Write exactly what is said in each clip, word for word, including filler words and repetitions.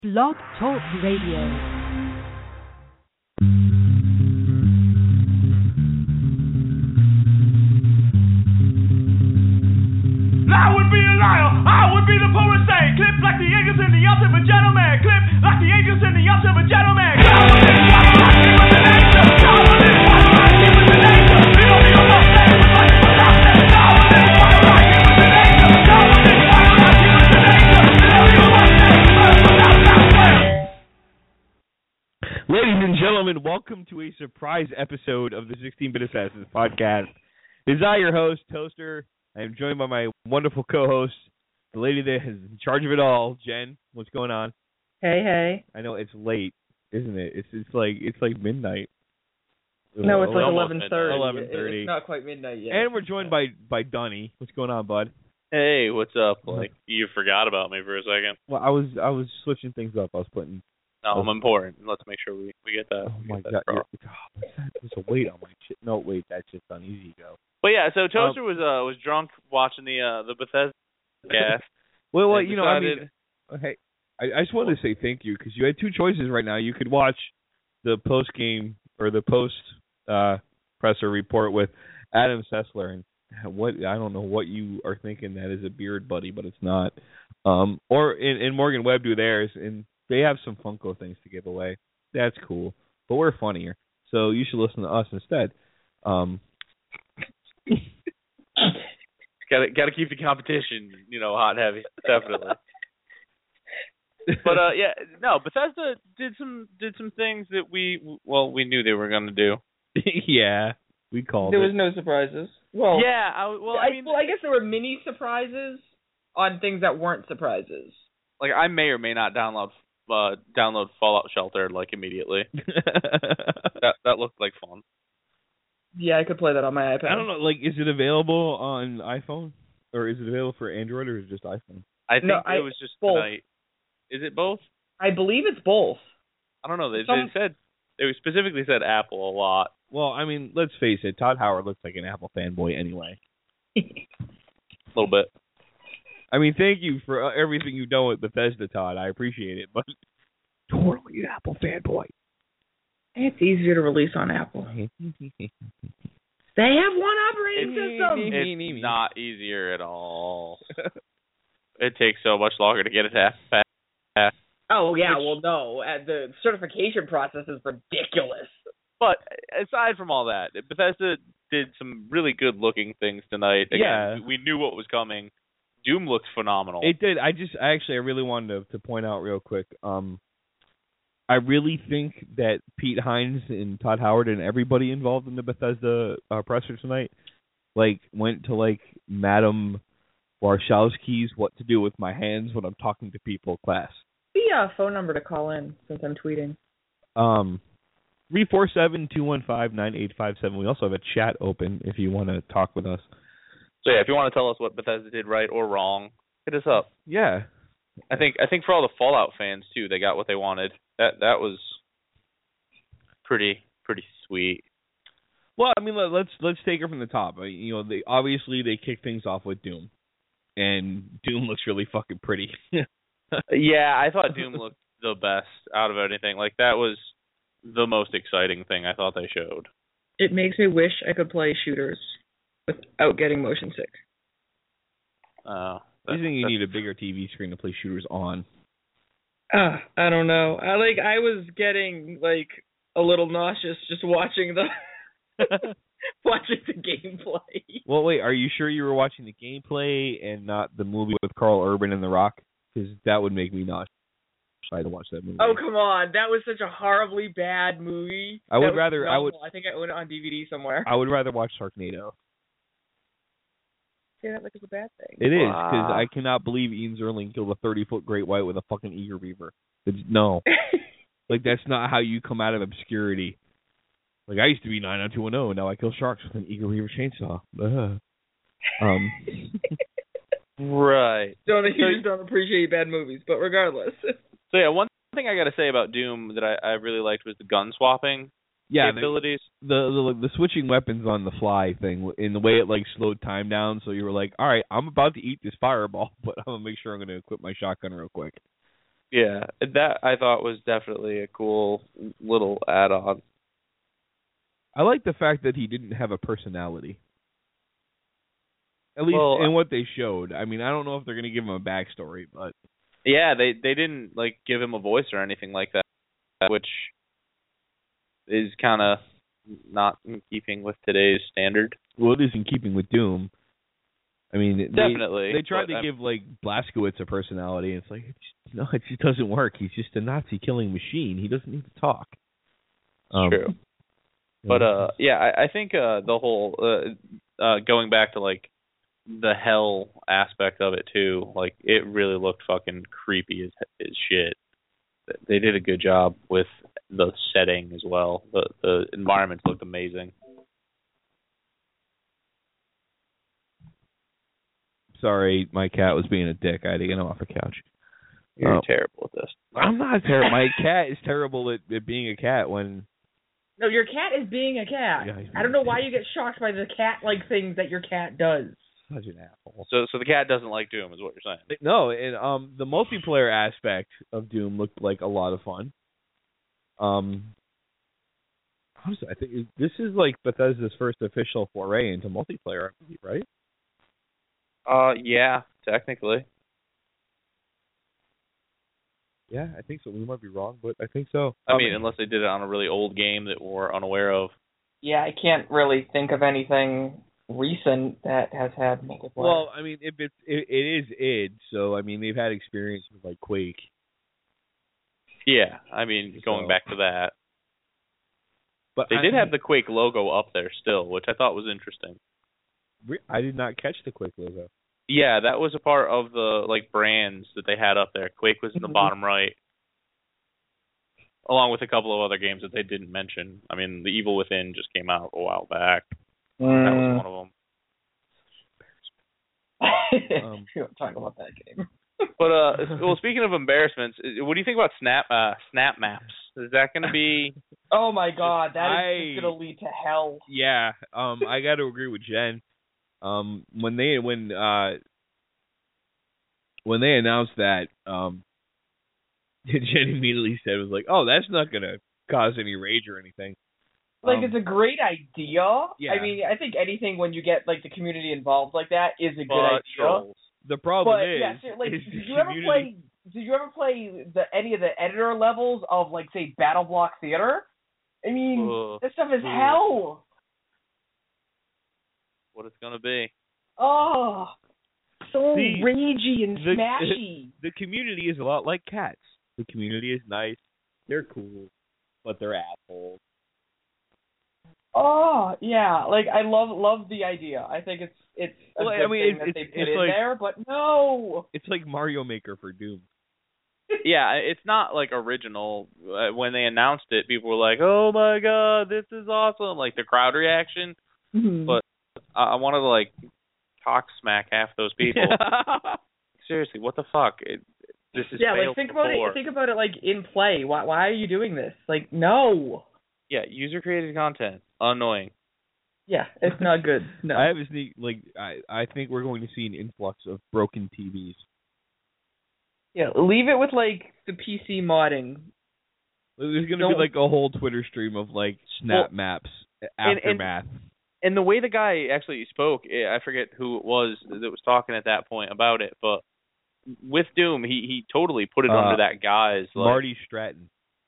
Blog Talk Radio. I would be a liar, I would be the poet saying, clip like the angels in the arms of a gentleman, clip like the angels in the arms of a gentleman. Ladies and gentlemen, welcome to a surprise episode of the sixteen-Bit Assassins podcast. It is I, your host, Toaster. I am joined by my wonderful co-host, the lady that is in charge of it all, Jen. What's going on? Hey, hey. I know it's late, isn't it? It's it's like it's like midnight. No, it's like Almost eleven thirty. eleven thirty. It's not quite midnight yet. And we're joined by by Dunny. What's going on, bud? Hey, what's up? Like, you forgot about me for a second. Well, I was I was switching things up. I was putting. No, I'm important. Let's make sure we, we get that. Oh we my get god! that Oh, what's that? There's a weight on my shit. No, wait, that's just on Easy Go. But yeah, so Toaster um, was uh was drunk watching the uh the Bethesda cast. well, well, you decided, know, I mean, hey, I, I just wanted to say thank you because you had two choices right now. You could watch the post game or the post uh, presser report with Adam Sessler, and what I don't know what you are thinking that is a beard buddy, but it's not. Um, or and, and Morgan Webb do theirs, and they have some Funko things to give away. That's cool, but we're funnier, so you should listen to us instead. Um, Got to got to keep the competition, you know, hot and heavy, definitely. But uh, yeah, no, Bethesda did some did some things that we well we knew they were going to do. yeah, we called. There it. was no surprises. Well, yeah, I, well, I, I mean, well, I guess there were mini surprises on things that weren't surprises. Like I may or may not download uh, download Fallout Shelter like immediately. that that looked like fun. Yeah, I could play that on my iPad. I don't know, like, is it available on iPhone? Or is it available for Android, or is it just iPhone? I think no, it I, was just both. tonight. Is it both? I believe it's both. I don't know. They, Some... they said, they specifically said Apple a lot. Well, I mean, let's face it, Todd Howard looks like an Apple fanboy anyway. A little bit. I mean, thank you for everything you've done with Bethesda, Todd. I appreciate it, but totally an Apple fanboy. It's easier to release on Apple. They have one operating system. It's not easier at all. It takes so much longer to get it fast. Oh, yeah, well, no. The certification process is ridiculous. But aside from all that, Bethesda did some really good-looking things tonight. Again, yeah. We knew what was coming. Doom looked phenomenal. It did. I just, I actually, I really wanted to, to point out real quick, um, I really think that Pete Hines and Todd Howard and everybody involved in the Bethesda uh, presser tonight, like, went to, like, Madame Warshawski's what to do with my hands when I'm talking to people class. The uh, phone number to call in since I'm tweeting. Um, three four seven, two one five, nine eight five seven. We also have a chat open if you want to talk with us. So, yeah, if you want to tell us what Bethesda did right or wrong, hit us up. Yeah. I think I think for all the Fallout fans, too, they got what they wanted. That that was pretty pretty sweet. Well, I mean, let, let's let's take it from the top. You know, they obviously they kick things off with Doom, and Doom looks really fucking pretty. Yeah, I thought Doom looked the best out of anything. Like, that was the most exciting thing I thought they showed. It makes me wish I could play shooters without getting motion sick. Oh. I think you need a bigger T V screen to play shooters on. Uh, I don't know. I like I was getting like a little nauseous just watching the watching the gameplay. Well, wait, are you sure you were watching the gameplay and not the movie with Carl Urban and The Rock? Because that would make me nauseous. I had to watch that movie. Oh, come on. That was such a horribly bad movie. I would that rather I would I think I own it on D V D somewhere. I would rather watch Sharknado. Say that like it's a bad thing. It is, because wow. I cannot believe Ian Zerling killed a thirty-foot great white with a fucking eager beaver. It's, no. Like, that's not how you come out of obscurity. Like, I used to be nine oh two one oh, now I kill sharks with an eager beaver chainsaw. Uh. Um. Right. Don't, you just don't appreciate bad movies, but regardless. So, yeah, one thing I got to say about Doom that I, I really liked was the gun swapping. Yeah, capabilities. The, the the switching weapons on the fly thing, in the way it like slowed time down, so you were like, all right, I'm about to eat this fireball, but I'm gonna make sure I'm gonna equip my shotgun real quick. Yeah, that I thought was definitely a cool little add-on. I like the fact that he didn't have a personality. At least Well, in what they showed. I mean, I don't know if they're going to give him a backstory, but yeah, they they didn't like give him a voice or anything like that, which is kind of not in keeping with today's standard. Well, it is in keeping with Doom. I mean, definitely. They, they tried to I'm, give like Blazkowicz a personality, and it's like, it's, no, it just doesn't work. He's just a Nazi killing machine. He doesn't need to talk. Um, true. But uh, yeah, I, I think uh, the whole uh, uh, going back to like the hell aspect of it too, like it really looked fucking creepy as, as shit. They did a good job with the setting as well. The the environments looked amazing. Sorry, my cat was being a dick. I had to get him off the couch. You're um, terrible at this. I'm not terrible. My cat is terrible at, at being a cat when... No, your cat is being a cat. Yeah, I don't know why you get shocked by the cat-like things that your cat does. Such an asshole. So so the cat doesn't like Doom is what you're saying. No, and um, the multiplayer aspect of Doom looked like a lot of fun. Um, honestly, I think this is like Bethesda's first official foray into multiplayer, I believe, right? Uh, yeah, technically. Yeah, I think so. We might be wrong, but I think so. I um, mean, unless they did it on a really old game that we're unaware of. Yeah, I can't really think of anything recent that has had multiplayer. Well, I mean, if it's it, it is id, so I mean they've had experience with like Quake. Yeah, I mean, going So- back to that. But They I, did have the Quake logo up there still, which I thought was interesting. I did not catch the Quake logo. Yeah, that was a part of the like brands that they had up there. Quake was in the Mhm. bottom right, along with a couple of other games that they didn't mention. I mean, The Evil Within just came out a while back. That was one of them. Um, we don't talk about that game. But uh, well, speaking of embarrassments, what do you think about Snap uh, Snap Maps? Is that going to be? Oh my god, that is I- just gonna lead to hell. Yeah, um, I got to agree with Jen. Um, when they when uh when they announced that, um, Jen immediately said was like, "Oh, that's not gonna cause any rage or anything." Like, Um, it's a great idea. Yeah. I mean, I think anything when you get like the community involved like that is a good But idea. trolls. the problem But is, yeah, so, like, is did the you ever community- play? Did you ever play the any of the editor levels of like say Battle Block Theater? I mean, Ugh. this stuff is Ugh. hell. What it's going to be? Oh, so The- ragey and the- smashy. The community is a lot like cats. The community is nice. They're cool, but they're assholes. Oh yeah, like I love love the idea. I think it's it's a Well, I good mean, thing it- that it's- they put it's in like- there, but no. It's like Mario Maker for Doom. Yeah, it's not like original. Uh, when they announced it, people were like, "Oh my god, this is awesome!" Like the crowd reaction. Mhm. But I, I wanted to like cock smack half those people. Seriously, what the fuck? It, this is yeah, like failed think about before. it. Think about it like in play. Why why are you doing this? Like no. Yeah, user created content. Annoying. Yeah, it's not good. No. I have a sneak like I I think we're going to see an influx of broken T Vs. Yeah, leave it with like the P C modding. There's going to Don't- be like a whole Twitter stream of like snap Well, maps and- aftermath. And the way the guy actually spoke, eh, I forget who it was that was talking at that point about it, but with Doom, he he totally put it Uh, under that guy's like. Marty Stratton.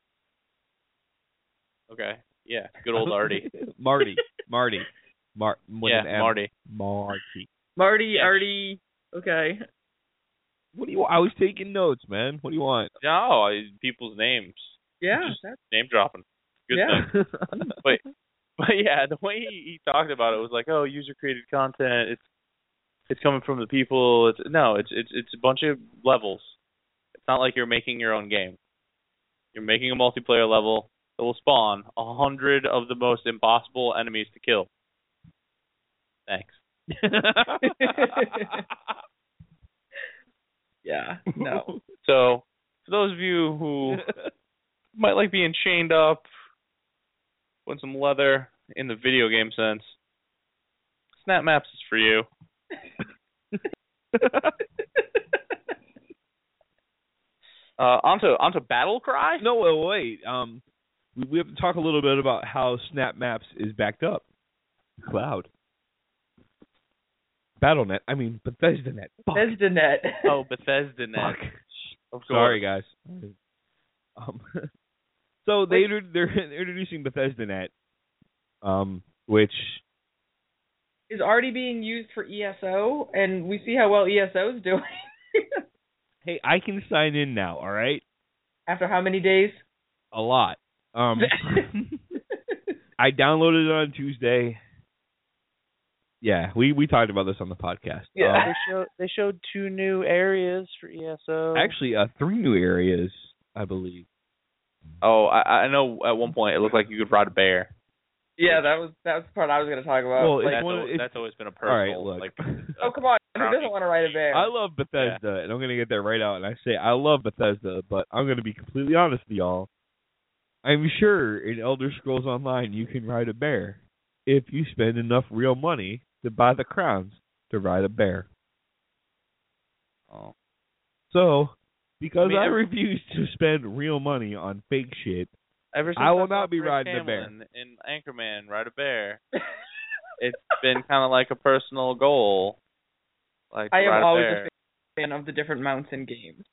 Okay. Yeah. Good old Artie. Marty. Marty. Mar- with yeah, an M. Marty. Marty. Marty, Yeah. Artie. Okay. What do you want? I was taking notes, man. What do you want? No, I, people's names. Yeah. Just That's, name dropping. Good yeah. thing. But but yeah, the way he, he talked about it was like, oh, user created content. It's it's coming from the people. It's no, it's it's it's a bunch of levels. It's not like you're making your own game. You're making a multiplayer level that will spawn a hundred of the most impossible enemies to kill. Thanks. Yeah. No. So for those of you who might like being chained up, putting some leather in the video game sense, Snap Maps is for you. Uh, onto onto Battle Cry. No, wait, wait. Um, we, we have to talk a little bit about how Snap Maps is backed up. Cloud. BattleNet. I mean BethesdaNet. Fuck. BethesdaNet. Oh, BethesdaNet. Fuck. Of course. Sorry, guys. Um, so they inter- they're introducing BethesdaNet, um, which is already being used for E S O, and we see how well E S O is doing. hey, I can sign in now. All right. After how many days? A lot. Um, I downloaded it on Tuesday. Yeah, we, we talked about this on the podcast. Yeah, um, they showed they showed two new areas for E S O. Actually, uh, three new areas, I believe. Oh, I, I know. At one point, it looked like you could ride a bear. Yeah, that was that was the part I was going to talk about. Well, like, it's that's, one, al- it's, that's always been a personal. all right, look. Like, oh come on, who doesn't want to ride a bear? I love Bethesda, yeah. and I'm going to get that right out. And I say I love Bethesda, but I'm going to be completely honest with y'all. I'm sure in Elder Scrolls Online you can ride a bear if you spend enough real money to buy the crowns to ride a bear. Oh. So, because I, mean, I every, refuse to spend real money on fake shit, ever since I will I not be Rick riding Hamlin a bear. In Anchorman, ride a bear. It's been kind of like a personal goal. Like I am ride always a, bear. a fan of the different mounts in games.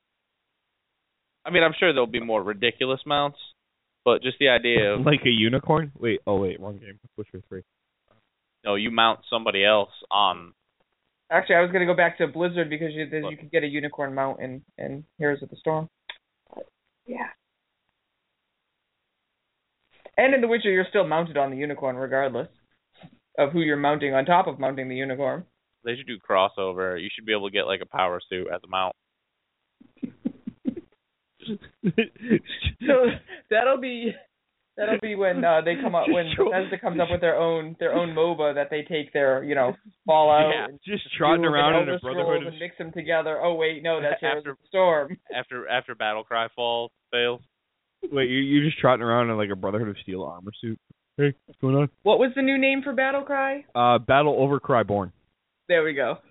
I mean, I'm sure there'll be more ridiculous mounts, but just the idea of like a unicorn. Wait, oh wait, wrong game. Witcher three. No, you mount somebody else on. Actually, I was going to go back to Blizzard because you you could get a unicorn mount in, in Heroes of the Storm. Yeah. And in The Witcher, you're still mounted on the unicorn regardless of who you're mounting on top of mounting the unicorn. They should do crossover. You should be able to get like a power suit as a mount. So that'll be that'll be when uh, they come up when Bethesda comes up with their own their own MOBA that they take their you know Fallout yeah, and just trotting around in a Brotherhood of and mix them together. Oh wait, no, that's Heroes after of the Storm. After after Battle Cry falls fails. Wait, you you're just trotting around in like a Brotherhood of Steel armor suit. Hey, what's going on? What was the new name for Battle Cry? Uh, Battle over Cryborn. There we go.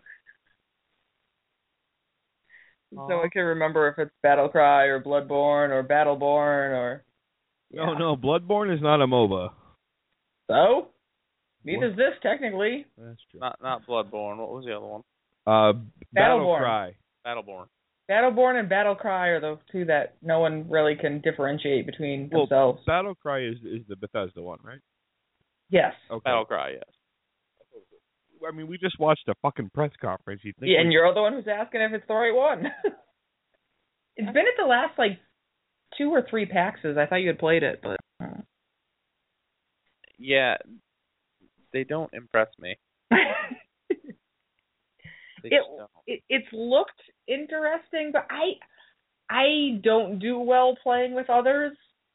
So I can remember if it's Battle Cry or Bloodborne or Battleborn or. Yeah. No, no, Bloodborne is not a MOBA. So? Neither is this technically. That's true. Not not Bloodborne. What was the other one? Uh, Battle Battleborn. Cry. Battleborn. Battleborn and Battle Cry are the two that no one really can differentiate between well, themselves. Battle Cry is is the Bethesda one, right? Yes. Okay. Battle Cry, yes. I mean, we just watched a fucking press conference. You think? Yeah, we... and you're the one who's asking if it's the right one. It's been at the last like two or three PAXs. I thought you had played it, but. Uh... Yeah, they don't impress me. They it, don't. it it's looked interesting, but I I don't do well playing with others.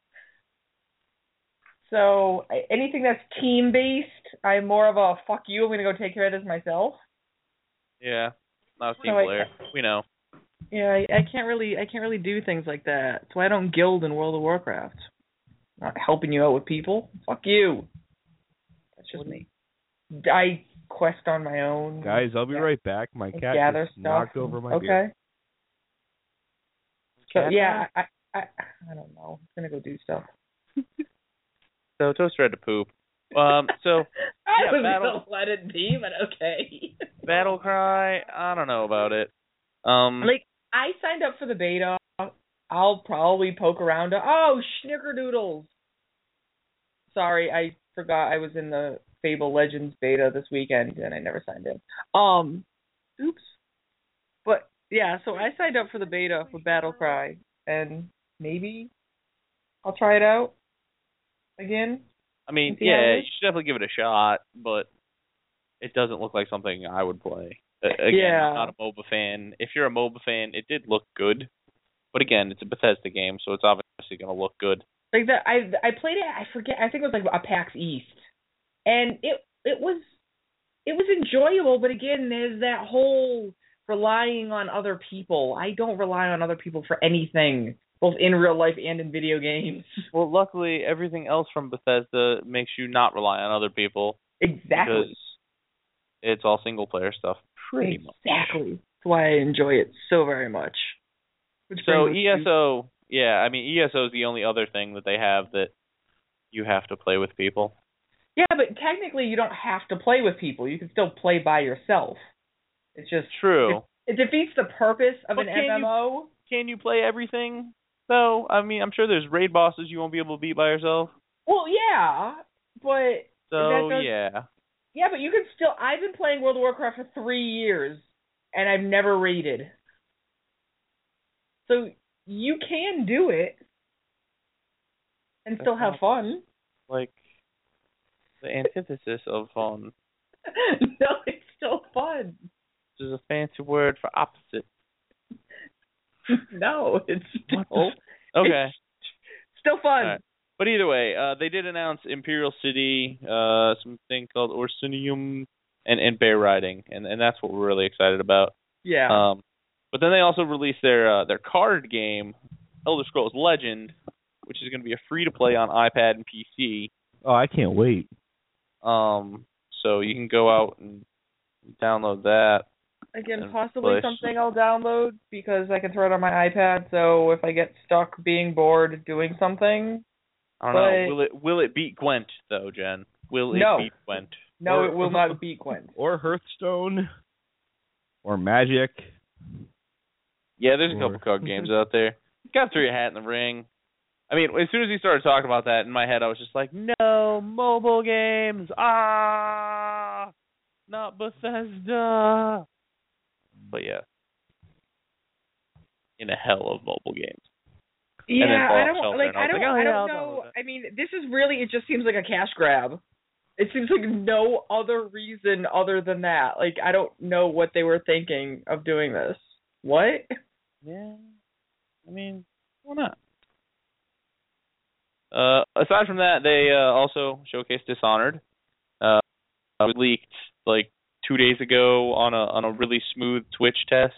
So I, anything that's team based, I'm more of a fuck you. I'm gonna go take care of this myself. Yeah, not a team So I- player. We know. Yeah, I, I can't really I can't really do things like that. That's why I don't guild in World of Warcraft. Not helping you out with people. Fuck you. That's just me. I quest on my own. Guys, I'll be right back. My cat gather just stuff. knocked over my okay. beer. So Cat yeah, I, I I don't know. I'm gonna go do stuff. So Toaster had to poop. Um. So I yeah, was Battle- gonna let it be, but okay. Battle Cry. I don't know about it. Um. Like I signed up for the beta. I'll probably poke around. To, oh, Snickerdoodles. Sorry, I forgot I was in the Fable Legends beta this weekend and I never signed in. Um, oops. But yeah, so I signed up for the beta for Battle Cry, and maybe I'll try it out again. I mean, See how it yeah, is? you should definitely give it a shot, but it doesn't look like something I would play. Uh, again, Yeah. I'm not a MOBA fan. If you're a MOBA fan, it did look good, but again, it's a Bethesda game, so it's obviously going to look good. Like that, I I played it. I forget. I think it was like a PAX East, and it it was it was enjoyable. But again, there's that whole relying on other people. I don't rely on other people for anything, both in real life and in video games. Well, luckily, everything else from Bethesda makes you not rely on other people. Exactly. Because it's all single player stuff, pretty much. Exactly. That's why I enjoy it so very much. Which So brings us E S O, yeah, I mean E S O is the only other thing that they have that you have to play with people. to- Yeah, but technically you don't have to play with people. You can still play by yourself. It's just True. It, it defeats the purpose of But an can M M O. Can you play everything, though? I mean, I'm sure there's raid bosses you won't be able to beat by yourself. Well, yeah, but So, that does, yeah. yeah, but you can still. I've been playing World of Warcraft for three years, and I've never raided. So you can do it and still have fun. Like, the antithesis of fun. No, it's still fun. Which is a fancy word for opposite. No, it's still Okay. it's still fun. Right. But either way, uh, they did announce Imperial City, uh, something called Orsinium, and, and bear riding, and, and that's what we're really excited about. Yeah. Um, but then they also released their uh, their card game, Elder Scrolls Legend, which is going to be a free to play on iPad and P C. Oh, I can't wait. Um, so you can go out and download that. Again, and possibly play. something I'll download because I can throw it on my iPad. So if I get stuck being bored doing something, I don't but know. Will it will it beat Gwent though, Jen? Will it No. beat Gwent? no, Or- it will not beat Gwent. Or Hearthstone. Or Magic. Yeah, there's a Or- couple card games out there. You got to throw your hat in the ring. I mean, as soon as he started talking about that, in my head I was just like, no, mobile games. Ah, not Bethesda. But yeah, in a hell of mobile games. Yeah, then I Fallout don't Shelter, like. and I I was don't. like, oh, I yeah, don't I'll know. download it. I mean, this is really. It just seems like a cash grab. It seems like no other reason other than that. Like I don't know what they were thinking of doing this. What? Yeah, I mean, why not? Uh, aside from that, they uh, also showcased Dishonored. Uh, it was leaked like two days ago on a on a really smooth Twitch test.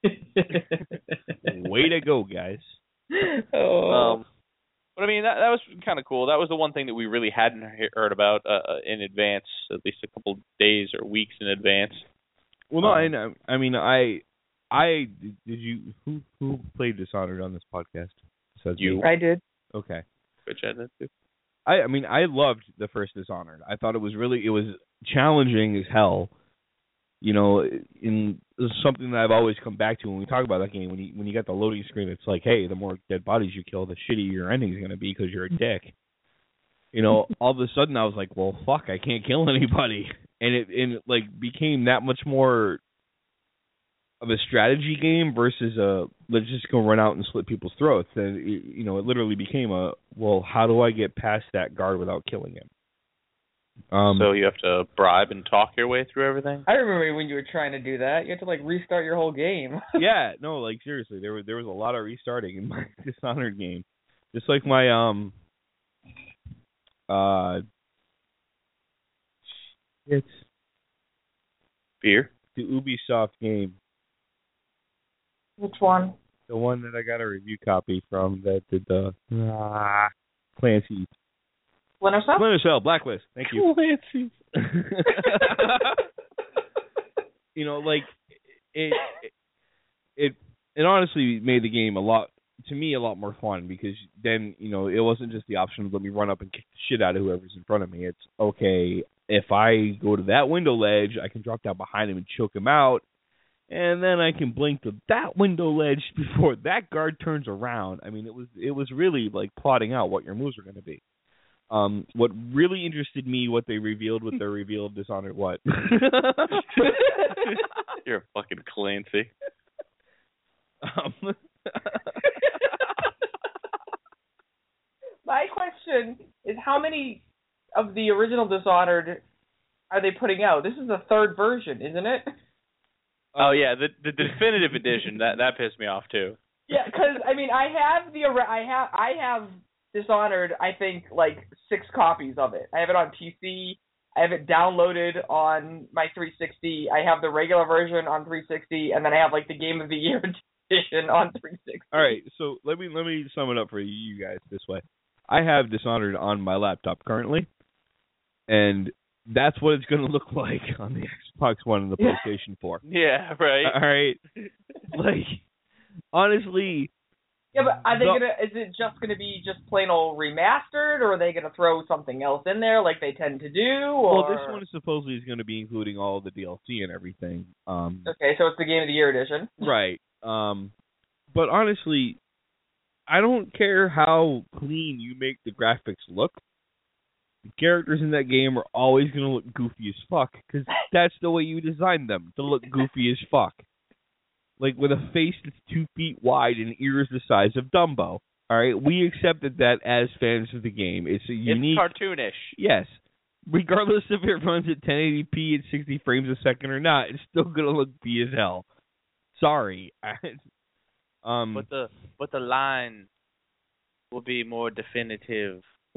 Way to go, guys. Oh. Um, but I mean, that that was kind of cool. That was the one thing that we really hadn't he- heard about uh, in advance, at least a couple days or weeks in advance. Well, no, Um, I, I mean, I, I did you who who played Dishonored on this podcast? Besides You. me? I did. Okay. Which I did too. I, I mean, I loved the first Dishonored. I thought it was really, it was challenging as hell. You know, in it's something that I've always come back to when we talk about that game. When you when you get the loading screen, it's like, hey, the more dead bodies you kill, the shittier your ending is going to be because you're a dick. You know, all of a sudden I was like, well, fuck, I can't kill anybody, and it and it, like became that much more of a strategy game versus a let's just go run out and slit people's throats. And it, you know, it literally became a well, how do I get past that guard without killing him? Um, So you have to bribe and talk your way through everything? I remember when you were trying to do that. You had to like restart your whole game. yeah, no, like seriously, there was there was a lot of restarting in my Dishonored game, just like my um uh it's Beer? the Ubisoft game, Which one? the one that I got a review copy from that did the ah, Clancy Splinter Cell? Splinter Cell Blacklist. Thank you. Clancy. You know, like it, it, it honestly made the game a lot, to me, a lot more fun because then you know it wasn't just the option of let me run up and kick the shit out of whoever's in front of me. It's okay if I go to that window ledge, I can drop down behind him and choke him out, and then I can blink to that window ledge before that guard turns around. I mean, it was it was really like plotting out what your moves were going to be. Um, what really interested me, what they revealed with their reveal of Dishonored, what? You're a fucking Clancy. um, My question is how many of the original Dishonored are they putting out? This is the third version, isn't it? Oh yeah, the the definitive edition that that pissed me off too. Yeah, because I mean, I have the ori- I have I have Dishonored. I think like six copies of it. I have it on P C. I have it downloaded on my three sixty. I have the regular version on three sixty, and then I have like the Game of the Year edition on three sixty. all right, so let me let me sum it up for you guys this way. I have Dishonored on my laptop currently, and that's what it's going to look like on the Xbox One and the Yeah. PlayStation four. Yeah, right. All right, like honestly, Yeah, but are they The- gonna? Is it just gonna be just plain old remastered, or are they gonna throw something else in there like they tend to do? Or... Well, this one is supposedly is going to be including all of the D L C and everything. Um, Okay, so it's the Game of the Year edition. right. Um, but honestly, I don't care how clean you make the graphics look. The characters in that game are always going to look goofy as fuck because that's the way you designed them, to look goofy as fuck. Like with a face that's two feet wide and ears the size of Dumbo. All right, we accepted that as fans of the game. It's a unique, It's cartoonish. yes. Regardless if it runs at ten eighty p at sixty frames a second or not, it's still gonna look B as hell. Sorry. um, But the but the line will be more definitive.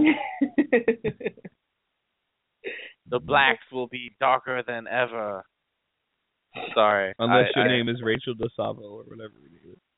The blacks will be darker than ever. Sorry. unless I, your I, name is Rachel DeSavo or whatever your name is.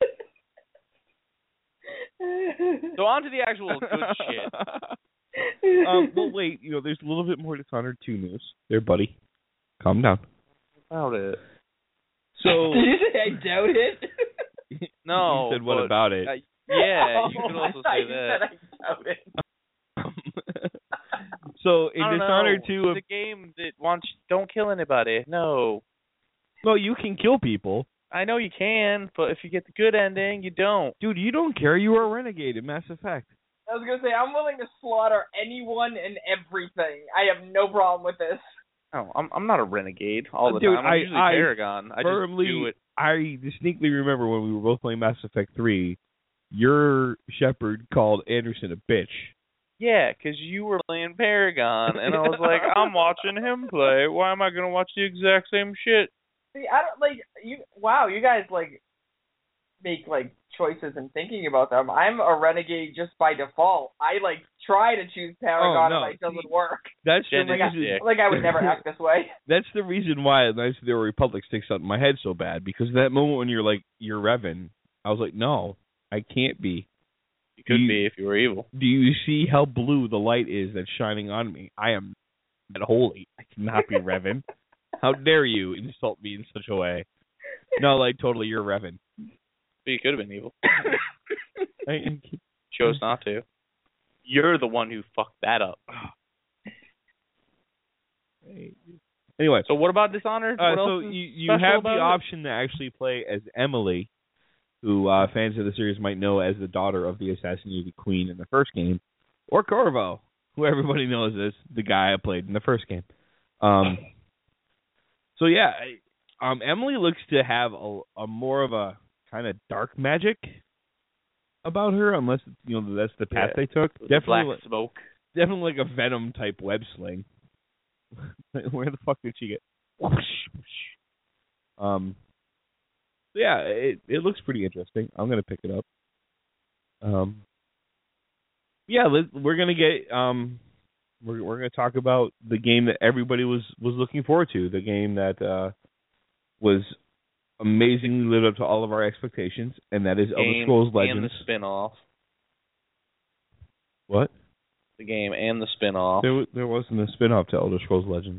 So on to the actual good shit. um, well, wait. You know, there's a little bit more Dishonored two news. There, buddy. Calm down. About it. So Did you say I doubt it? No. you said what but, about it? Uh, yeah, you can Oh, also I thought say you that. said I doubt it. So in I don't Dishonored know. two, It's a game that wants don't kill anybody. No. well, you can kill people. I know you can, but if you get the good ending, you don't. Dude, you don't care. You are a renegade in Mass Effect. I was gonna say I'm willing to slaughter anyone and everything. I have no problem with this. Oh, I'm I'm not a renegade all the Dude, time. I'm I- usually I Paragon. I firmly, just do it. I distinctly remember when we were both playing Mass Effect three, your Shepard called Anderson a bitch. Yeah, 'cause you were playing Paragon, and I was like, I'm watching him play. Why am I gonna watch the exact same shit? See, I don't like you. Wow, you guys like make like choices and thinking about them. I'm a renegade just by default. I like try to choose Paragon Oh, no. and it doesn't work. That's the Jen Like is reason. a dick. I, like I would never act this way. That's the reason why Knights of the Old Republic sticks out in my head so bad. Because that moment when you're like, you're Revan, I was like, no, I can't be. You could You- be if you were evil. Do you see how blue the light is that's shining on me? I am that holy. I cannot be Revan. How dare you insult me in such a way? No, like totally, you're Revan. But you could have been evil. I, Chose not to. You're the one who fucked that up. anyway, So what about Dishonored? uh, what so else is you you special have the about it? option to actually play as Emily, who uh, fans of the series might know as the daughter of the assassinated queen in the first game, or Corvo, who everybody knows as the guy I played in the first game. Um, so yeah, I- um, Emily looks to have a, a more of a kind of dark magic about her, unless you know that's the path Yeah. they took. With the Definitely, black smoke. definitely like a Venom type web sling. Where the fuck did she get? Whoosh, whoosh. Um. so yeah, it it looks pretty interesting. I'm gonna pick it up. Um. Yeah, let, we're gonna get um. We're we're gonna talk about the game that everybody was was looking forward to. The game that uh was amazingly lived up to all of our expectations, and that is Elder Game Scrolls and Legends. the spin-off. What? The game and the spin-off. There wa- there wasn't a spin-off to Elder Scrolls Legends.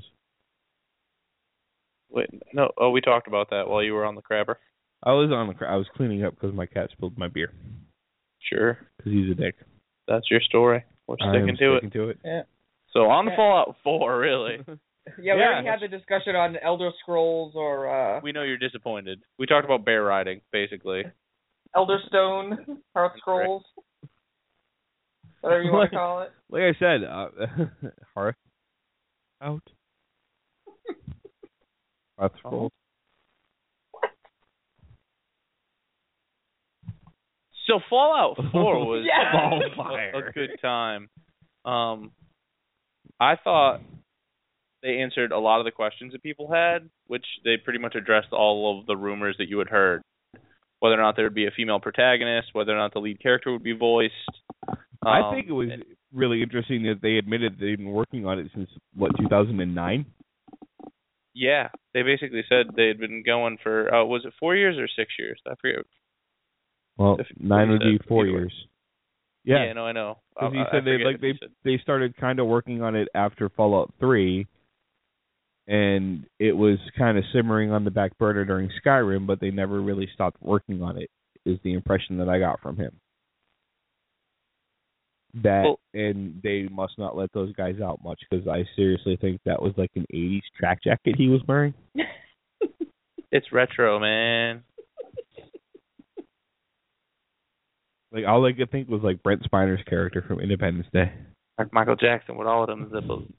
Wait, no. Oh, we talked about that while you were on the crabber. I was on the cr- I was cleaning up because my cat spilled my beer Sure. because he's a dick. That's your story. We're I sticking am to sticking to it. Yeah. it. So on the Yeah. Fallout four, really. Yeah, we Yeah, already had the discussion on Elder Scrolls or uh We know you're disappointed. We talked about bear riding, basically. Elder Stone, Hearth Scrolls, whatever you want to call it. Like I said, uh, Hearth out. Hearth Scrolls. So Fallout four was Yeah. Ballfire. a, a good time. Um, I thought they answered a lot of the questions that people had, which they pretty much addressed all of the rumors that you had heard. Whether or not there would be a female protagonist, whether or not the lead character would be voiced. I Um, think it was really interesting that they admitted they've been working on it since what two thousand nine. Yeah, they basically said they had been going for, uh, was it four years or six years? I forget. Well, If- nine would be said, four either way. years. Yeah, Yeah, no, I know. because I- he I said they forget like if he they said- they started kind of working on it after Fallout three, and it was kind of simmering on the back burner during Skyrim, but they never really stopped working on it. is the impression that I got from him. That Well, and they must not let those guys out much because I seriously think that was like an eighties track jacket he was wearing. it's retro, man. Like all I could think was like Brent Spiner's character from Independence Day. Like Michael Jackson with all of them zippers.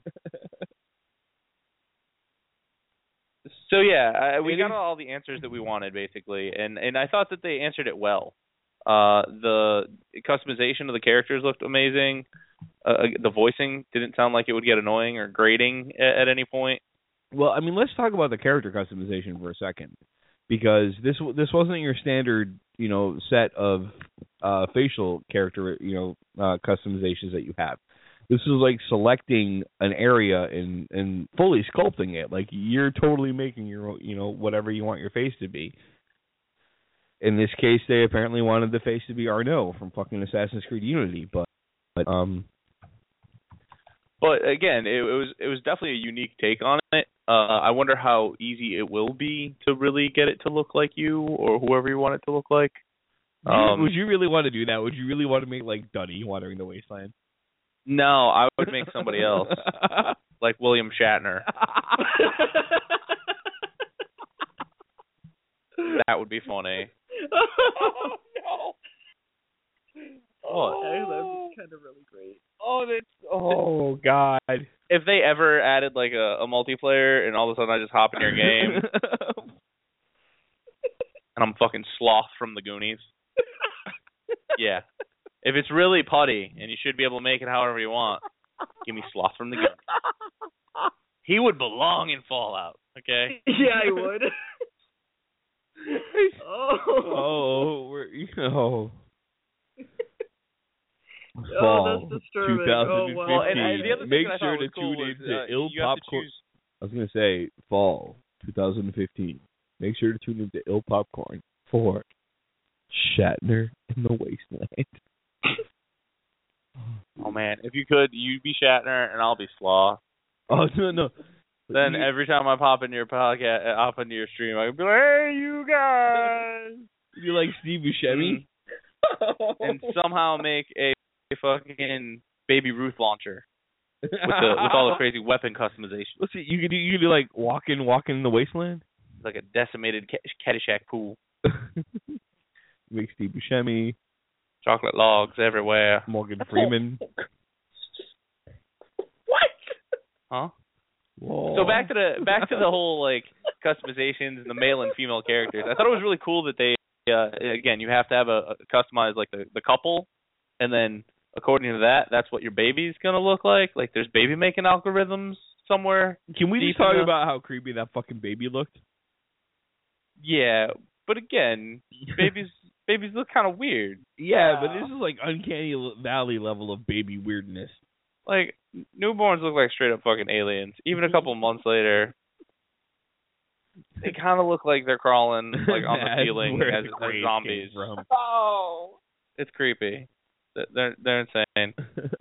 So yeah, I, we got all the answers that we wanted basically, and and I thought that they answered it well. Uh, the customization of the characters looked amazing. Uh, the voicing didn't sound like it would get annoying or grating at, at any point. Well, I mean, let's talk about the character customization for a second, because this this wasn't your standard, you know, set of uh, facial character, you know, uh, customizations that you have. This is like selecting an area and and fully sculpting it. Like you're totally making your, you know, whatever you want your face to be. In this case, they apparently wanted the face to be Arnaud from fucking Assassin's Creed Unity, but, but um. But again, it, it was it was definitely a unique take on it. Uh, I wonder how easy it will be to really get it to look like you or whoever you want it to look like. Um, would you really want to do that? Would you really want to make like Dunny Wandering the Wasteland? No, I would make somebody else, like William Shatner. That would be funny. Oh, no. What? Oh, That's kind of really great. oh, that's Oh God! If they ever added like a, a multiplayer and all of a sudden I just hop in your game and I'm fucking Sloth from the Goonies. Yeah. If it's really putty and you should be able to make it however you want, give me Sloth from the Goonies. He would belong in Fallout, okay? Yeah, I would. oh. Oh, we're you know. Oh, Fall that's disturbing. twenty fifteen. Oh, wow. Well, and, and the other thing Make that I sure thought to was cool tune was, in to uh, Ill you have to Popcorn. choose. I was gonna say fall twenty fifteen. Make sure to tune into Ill Popcorn for Shatner in the Wasteland. Oh man, if you could, you'd be Shatner and I'll be Sloth. Oh no no. Then every time I pop into your podcast, uh, hop into your stream, I can be like, "Hey, you guys!" You like Steve Buscemi? Mm. And somehow make a, a fucking Baby Ruth launcher with the with all the crazy weapon customization, Let's see. You could do you could do like walking walking in the wasteland. like a decimated Ca- Caddyshack pool, Make Steve Buscemi, chocolate logs everywhere. Morgan Freeman. what? Huh? Whoa. So back to the back to the whole like customizations and the male and female characters. I thought it was really cool that they uh, again you have to have a, a customized like the, the couple, and then according to that, that's what your baby's gonna look like. Like there's baby making algorithms somewhere. Can we just deep talk in the- about how creepy that fucking baby looked? Yeah, but again, babies babies look kind of weird. Yeah, but Yeah. this is like uncanny valley level of baby weirdness. Like newborns look like straight up fucking aliens. Even a couple months later, they kind of look like they're crawling like on the That's ceiling where as, the as craze zombies. came from. Oh. It's creepy. They're they're insane.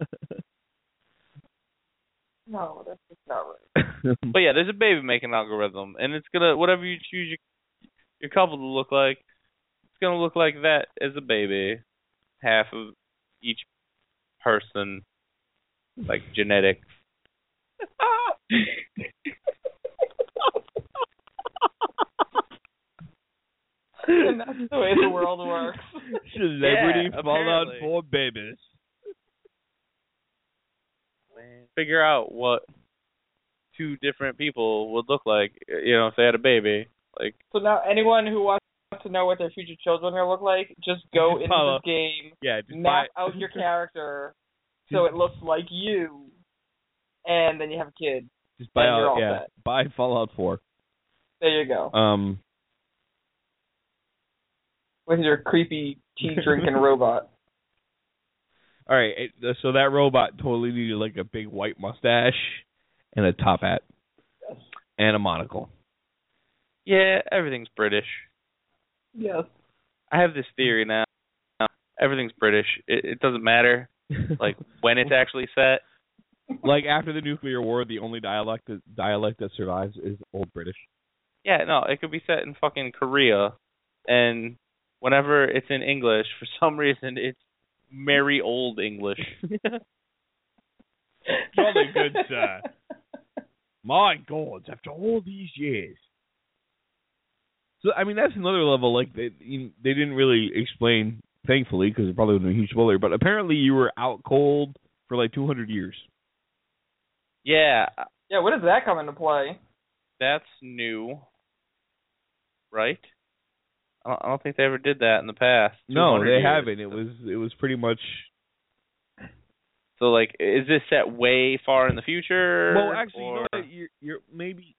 No, that's just not right. But yeah, there's a baby making algorithm, and it's gonna whatever you choose your your couple to look like, it's gonna look like that as a baby. Half of each person, like genetics. And that's the way the world works. Celebrity Yeah, Fallout apparently. four babies. Figure out what two different people would look like, you know, if they had a baby. Like, So now anyone who wants to know what their future children are going to look like, just go Just into follow. this game, Yeah, just map buy- out your character so it looks like you, and then you have a kid. Just buy and you're out, all yeah, set. buy Fallout four. There you go. Um, With your creepy tea-drinking robot. all right, it, so that robot totally needed like a big white mustache and a top hat and a monocle. yeah, everything's British. Yes. I have this theory now. Everything's British. It, it doesn't matter, like, when it's actually set. Like after the nuclear war, the only dialect that, dialect that survives is Old British. Yeah, no, it could be set in fucking Korea, and whenever it's in English, for some reason, it's merry old English. Jolly good, sir. My God, after all these years. So, I mean, that's another level. Like, they, you, they didn't really explain, thankfully, because it probably would have been a huge spoiler, but apparently you were out cold for like two hundred years. Yeah. Yeah, when does that come into play? That's new. Right? I don't, I don't think they ever did that in the past. No, they years. haven't. It was it was pretty much. So, like, is this set way far in the future? Well, actually, or... you know what? You're, you're maybe.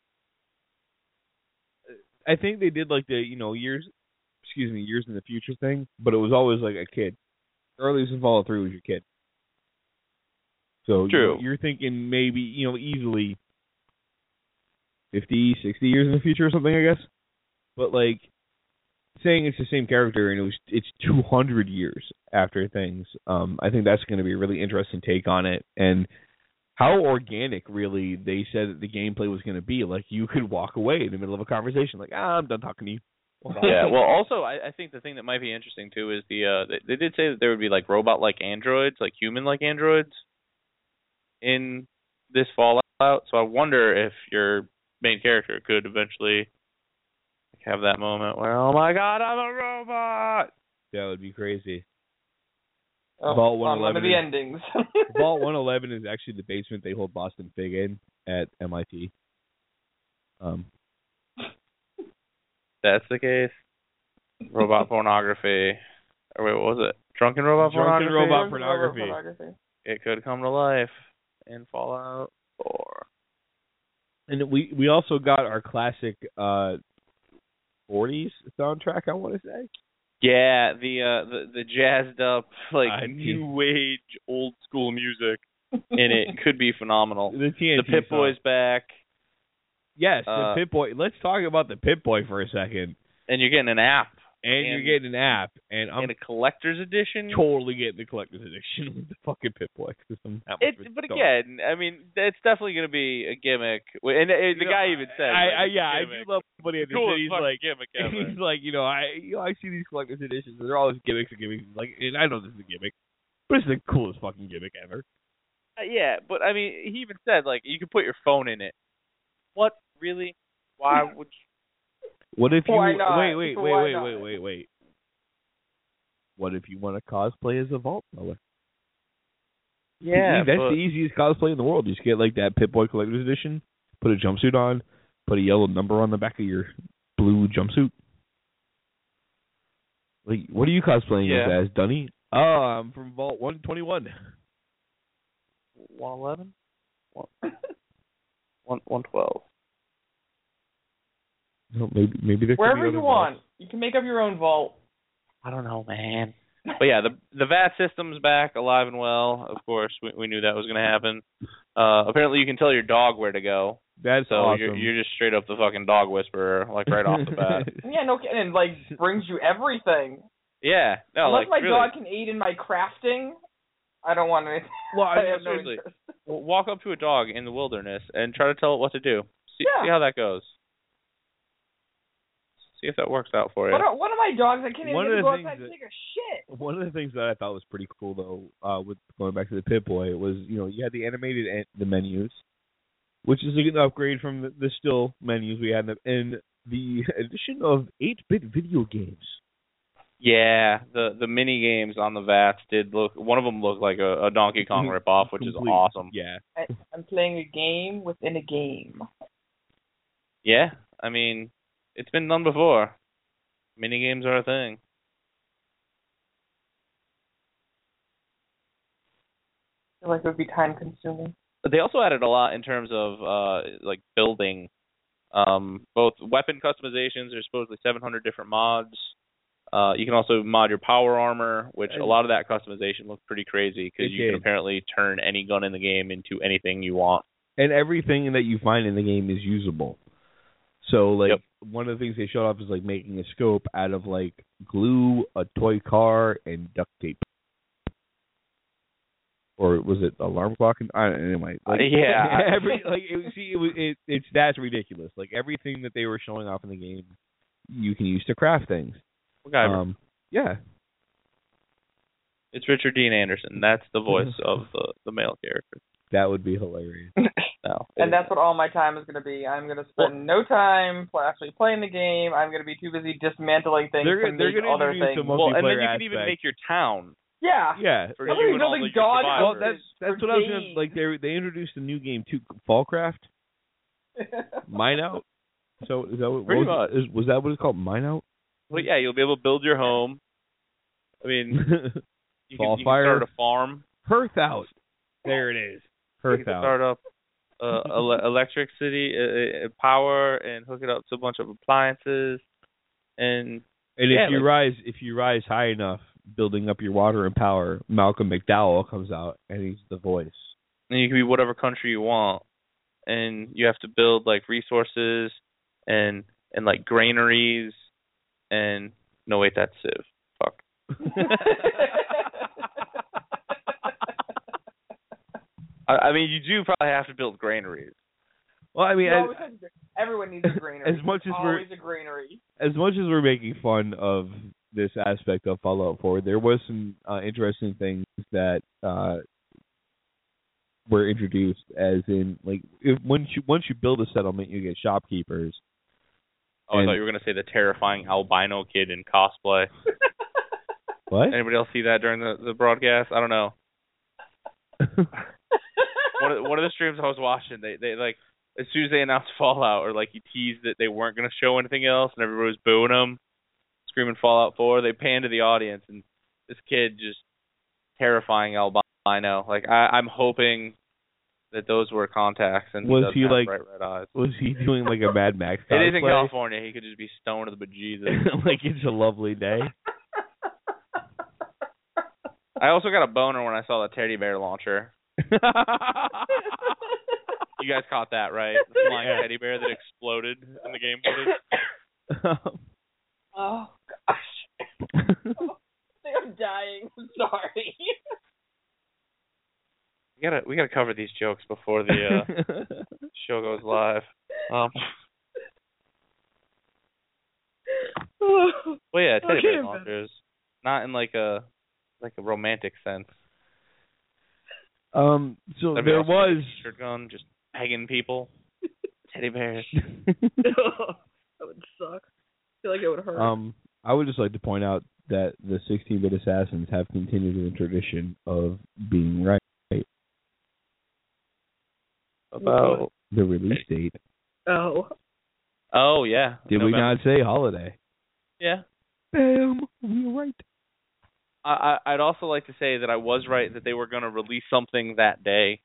I think they did like the you know years, excuse me, years in the future thing, but it was always like a kid. Earliest in Fallout three was your kid. So True. You know, you're thinking maybe you know easily. fifty, sixty years in the future or something, I guess. But like saying it's the same character and it was it's two hundred years after things. Um, I think that's going to be a really interesting take on it and how organic really they said that the gameplay was going to be. Like you could walk away in the middle of a conversation, like ah, I'm done talking to you. Yeah. Well, also I, I think the thing that might be interesting too is the uh, they, they did say that there would be like robot-like androids, like human-like androids, in this Fallout. So I wonder if your main character could eventually have that moment where, oh my God, I'm a robot. That would be crazy. Oh, Vault on one of the is, endings. Vault one eleven is actually the basement they hold Boston Fig in at M I T. Um, That's the case. Robot pornography. Or wait, what was it? Drunken robot Drunken pornography? robot pornography. pornography. It could come to life in Fallout four. And we we also got our classic uh, forties soundtrack, I want to say. Yeah, the uh, the the jazzed up like Uh, new age old school music in it could be phenomenal. The T N T The Pip song. Boy's back, Yes, Uh, the Pip Boy. Let's talk about the Pip Boy for a second. and you're getting an app And, And- you're getting an app, and I'm in a collector's edition. totally getting the collector's edition with the fucking Pip Boy. 'Cause I'm that much It, of a but dog. again, I mean, it's definitely going to be a gimmick. And, and the You know, guy even said, I, like, I it's a yeah, I gimmick. do love somebody at this Coolest he's fucking like, gimmick ever. he's like, you know, I you know, I see these collector's editions, and they're all these gimmicks and gimmicks. Like, and I know this is a gimmick, but it's the coolest fucking gimmick ever. Uh, yeah, but I mean, he even said like you can put your phone in it. What really? Why would? You... What if you Why not? wait, wait, wait, Why wait, not? wait, wait, wait? What if you want to cosplay as a Vault Dweller? Yeah, that's but... the easiest cosplay in the world. You just get like that Pip Boy collector's edition, put a jumpsuit on, put a yellow number on the back of your blue jumpsuit. Like, what are you cosplaying Yeah. as, as Dunny? Oh, I'm from Vault one twenty-one. one eleven? one one twelve. No, maybe maybe there could Wherever be other you vaults. want. You can make up your own vault. I don't know, man. But yeah, the the V A T system's back, alive and well. Of course, we we knew that was going to happen. Uh, apparently, you can tell your dog where to go. That's So awesome. you're you're just straight up the fucking dog whisperer, like right off the bat. Yeah, no kidding. And like brings you everything. Yeah, no, Unless like my really. dog can aid in my crafting, I don't want anything. Well, I I mean, have no seriously. interest. Well, walk up to a dog in the wilderness and try to tell it what to do. See, Yeah. see how that goes. See if that works out for you. One of, one of my dogs, I can't even One get of to the go things outside and that- take a shit. One of the things that I thought was pretty cool, though, uh, with going back to the Pip Boy, was you know you had the animated en- the menus, which is an upgrade from the, the still menus we had, in the, and the addition of eight-bit video games. Yeah, the the mini games on the V A Ts did look. One of them looked like a, a Donkey Kong ripoff, which is Complete- awesome. Yeah, I, I'm playing a game within a game. Yeah, I mean, it's been done before. Mini games are a thing. I feel like it would be time consuming. But they also added a lot in terms of uh like building. Um, both weapon customizations. There's supposedly seven hundred different mods. Uh, you can also mod your power armor, which a lot of that customization looks pretty crazy because It you did. can apparently turn any gun in the game into anything you want. and everything that you find in the game is usable. So, like, Yep. one of the things they showed off is, like, making a scope out of, like, glue, a toy car, and duct tape. Or was it alarm clock? And, I don't know, anyway. Like, Uh, yeah. every, like, it, see, it was, it, it's, that's ridiculous. Like, everything that they were showing off in the game, you can use to craft things. MacGyver. Um, Yeah. It's Richard Dean Anderson. That's the voice of the, the male character. That would be hilarious. No. And that's what all my time is going to be. I'm going to spend well, no time pl- actually playing the game. I'm going to be too busy dismantling things they're, to they're make other things. Well, and then you aspect. can even make your town. Yeah. Yeah. For I'm you and all building your dog Well, survivors. that's that's what I was gonna like. They they introduced a new game too, Fallcraft. Mine Out. So is that what, Pretty what was, much. is, was that what it's called? Mine Out. Well, yeah, you'll be able to build your home. I mean, you, can, you can Fire. start a farm. Hearth Out. There it is. Hearth You can Out. start up uh, ele- electricity, uh, uh, power, and hook it up to a bunch of appliances. And And yeah, if you like, rise, if you rise high enough, building up your water and power, Malcolm McDowell comes out and he's the voice. and you can be whatever country you want, and you have to build like resources and and like granaries and no wait that's Civ. Fuck. I, I mean, you do probably have to build granaries. Well, I mean, You as, always have- everyone needs a granary. as much as There's we're always a granary. as much as we're making fun of this aspect of Fallout four, there was some uh, interesting things that uh, were introduced. As in, like, if once you once you build a settlement, you get shopkeepers. Oh, And- I thought you were gonna say the terrifying albino kid in cosplay. What? Anybody else see that during the, the broadcast? I don't know. One of, one of the streams I was watching, they they like as soon as they announced Fallout, or like you teased that they weren't gonna show anything else, and everybody was booing them, screaming Fallout four. They panned to the audience, and this kid just terrifying albino. Like I, I'm hoping that those were contacts, and Was he, he, doesn't have like- bright red eyes. Was he doing like a Mad Max It is in cosplay? California. He could just be stoned to the bejesus. Like it's a lovely day. I also got a boner when I saw the teddy bear launcher. You guys caught that, right? The flying Yeah. teddy bear that exploded in the game footage. Oh gosh. I think I'm dying. I'm sorry. We gotta we gotta cover these jokes before the uh, show goes live. Um, well, yeah, teddy Okay, bear I'm launchers, not in like a like a romantic sense. um. So That'd be there awesome. was. Shirt gun, just pegging people. Teddy bears. That would suck. I feel like it would hurt. Um, I would just like to point out that the sixteen-bit assassins have continued in the tradition of being right About the release date. oh. oh yeah. Did we November. not say holiday? Yeah. Bam, we were right. I, I I'd also like to say that I was right that they were going to release something that day,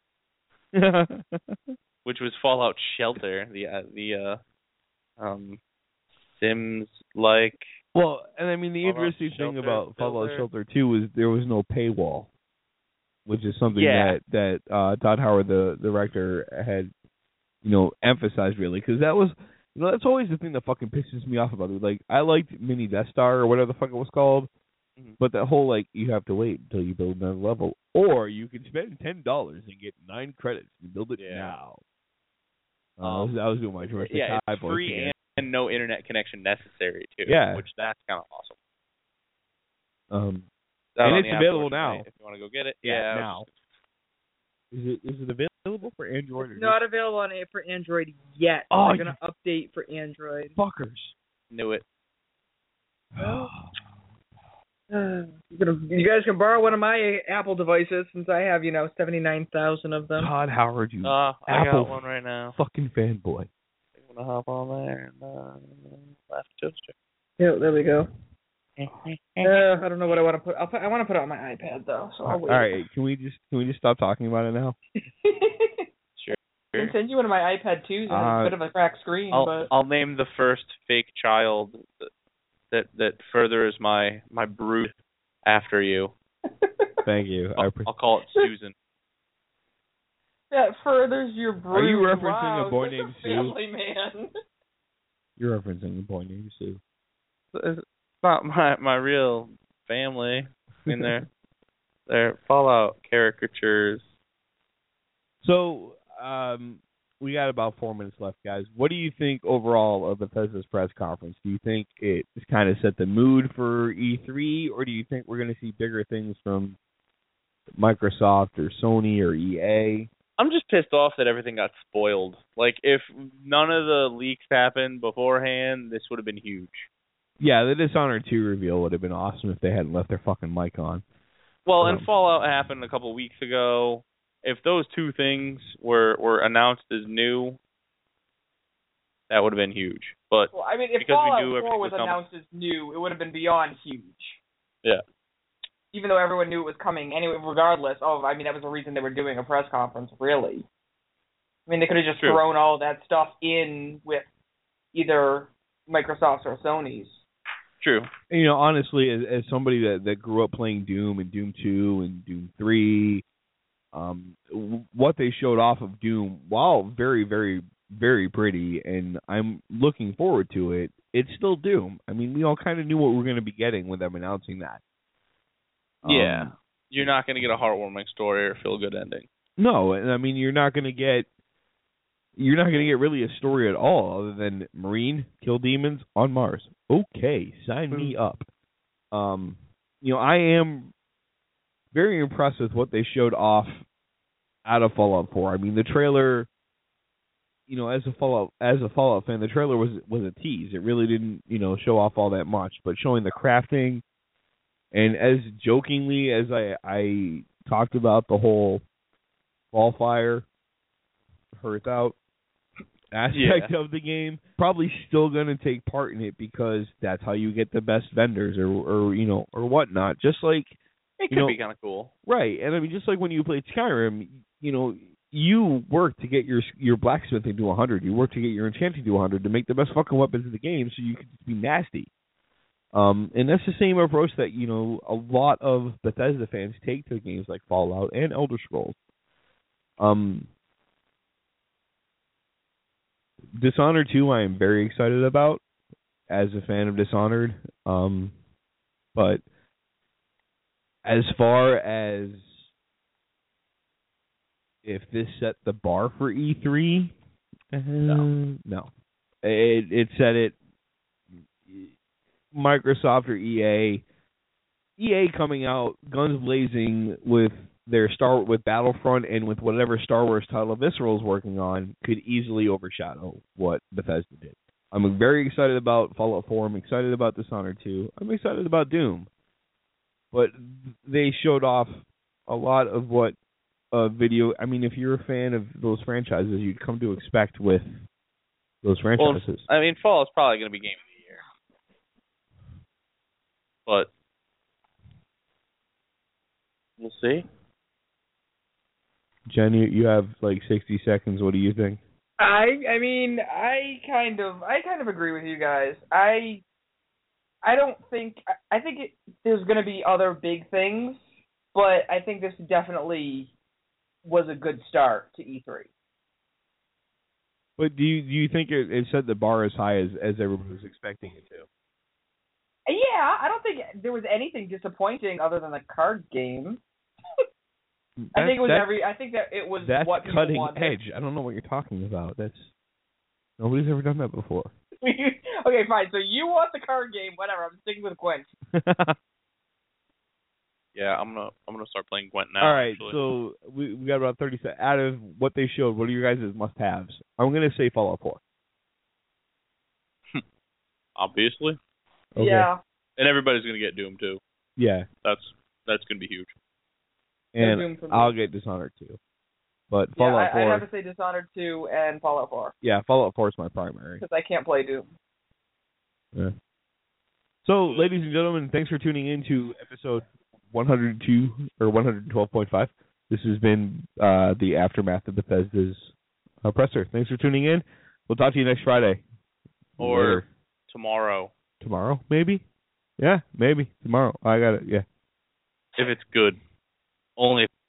which was Fallout Shelter, the uh, the uh, um Sims like. Well, and I mean the Fallout interesting thing Shelter about Fallout Shelter. Shelter two was there was no paywall, which is something Yeah. that that uh, Todd Howard, the director, had you know emphasized really, because that was you know that's always the thing that fucking pisses me off about it. Like I liked Mini Death Star or whatever the fuck it was called, Mhm. but that whole like you have to wait until you build another level, or you can spend ten dollars and get nine credits and build it Yeah. now. Uh, Um, I, was, I was doing my joystick Yeah, high it's voice free again. and, and no internet connection necessary too. Yeah. Which that's kind of awesome. Um, Out And on it's the App available Store tonight now. if you want to go get it. Yeah, Yeah, I was now. just- is it is it available for Android? Or Not available on a- for Android yet. Oh, They're gonna update for Android. fuckers? Knew it. You're gonna- you guys can borrow one of my Apple devices since I have, you know, seventy-nine thousand of them. Todd Howard, you Uh, I Apple got one right now. fucking fanboy. I'm gonna hop on there and uh, laugh toaster. Yeah, there we go. Uh, I don't know what I want to put. I'll put. I want to put it on my iPad though. So I'll All wait. right, can we just can we just stop talking about it now? I can send you one of my iPad twos. It has Uh, a bit of a cracked screen, I'll but I'll name the first fake child that that, that furthers my my brood after you. Thank you. I I'll, pre- I'll call it Susan. that furthers your brood. Are you referencing wow, a boy such named Sue? Family man. You're referencing a boy named Sue. It's not my my real family. I mean, they're they're Fallout caricatures. So, um, we got about four minutes left, guys. What do you think overall of Bethesda's press conference? Do you think it kind of set the mood for E three, or do you think we're going to see bigger things from Microsoft or Sony or E A? I'm just pissed off that everything got spoiled. Like, if none of the leaks happened beforehand, this would have been huge. Yeah, the Dishonored two reveal would have been awesome if they hadn't left their fucking mic on. Well, um, and Fallout happened a couple weeks ago. If those two things were, were announced as new, that would have been huge. But well, I mean, if because Fallout we knew four was was coming, announced as new, it would have been beyond huge. Yeah. Even though everyone knew it was coming anyway, regardless. Oh, I mean, that was the reason they were doing a press conference, really. I mean, they could have just True. thrown all that stuff in with either Microsoft's or Sony's. True. You know, honestly, as, as somebody that, that grew up playing Doom and Doom two and Doom three, um, what they showed off of Doom, while very, very, very pretty, and I'm looking forward to it, it's still Doom. I mean, we all kind of knew what we were going to be getting with them announcing that. Yeah. Um, You're not going to get a heartwarming story or a feel-good ending. No, and I mean, you're not going to get, you're not going to get really a story at all other than Marine, kill demons on Mars. Okay, sign me up. Um, you know, I am very impressed with what they showed off out of Fallout four. I mean, the trailer, you know, as a Fallout as a Fallout fan, the trailer was was a tease. It really didn't, you know, show off all that much, but showing the crafting. And as jokingly as I, I talked about the whole Wallfire, Hearth Out aspect yeah. of the game, probably still going to take part in it because that's how you get the best vendors or, or you know, or whatnot. Just like, it could you know, be kind of cool. Right. And I mean, just like when you played Skyrim, you know, you work to get your your blacksmithing to one hundred. You work to get your enchanting to one hundred to make the best fucking weapons in the game so you can just be nasty. Um, and that's the same approach that, you know, a lot of Bethesda fans take to games like Fallout and Elder Scrolls. Um, Dishonored two I am very excited about as a fan of Dishonored. Um, but as far as if this set the bar for E three, uh, no. no. It, it set it... Microsoft or E A, E A coming out guns blazing with their Star with Battlefront and with whatever Star Wars title Visceral is working on could easily overshadow what Bethesda did. I'm very excited about Fallout four. I'm excited about Dishonored two. I'm excited about Doom. But they showed off a lot of what a video. I mean, if you're a fan of those franchises, you'd come to expect with those franchises. Well, I mean, Fallout's probably going to be game of the year. But we'll see. Jen, you, you have like sixty seconds. What do you think? I I mean, I kind of I kind of agree with you guys. I I don't think I think it, there's going to be other big things, but I think this definitely was a good start to E three. But do you do you think it, it set the bar as high as as everyone was expecting it to? Yeah, I don't think there was anything disappointing other than the card game. I think it was that, every. I think that it was that's what people cutting wanted. edge. I don't know what you're talking about. That's nobody's ever done that before. Okay, fine. So you want the card game? Whatever. I'm sticking with Gwent. Yeah, I'm gonna I'm gonna start playing Gwent now. All right, actually. so we we got about thirty seconds. Out of what they showed, what are your guys' must-haves? I'm gonna say Fallout four. Obviously. Okay. Yeah. And everybody's gonna get Doom too. Yeah. That's that's gonna be huge. And I'll get Dishonored too. But Yeah, Fallout I, four. I have to say Dishonored two and Fallout four. Yeah, Fallout four is my primary. Because I can't play Doom. Yeah. So, ladies and gentlemen, thanks for tuning in to episode one hundred two or one twelve point five. This has been uh, the aftermath of Bethesda's uh, presser. Thanks for tuning in. We'll talk to you next Friday. Or Later. tomorrow. Tomorrow, maybe? Yeah, maybe. Tomorrow. I got it, yeah. If it's good. Only if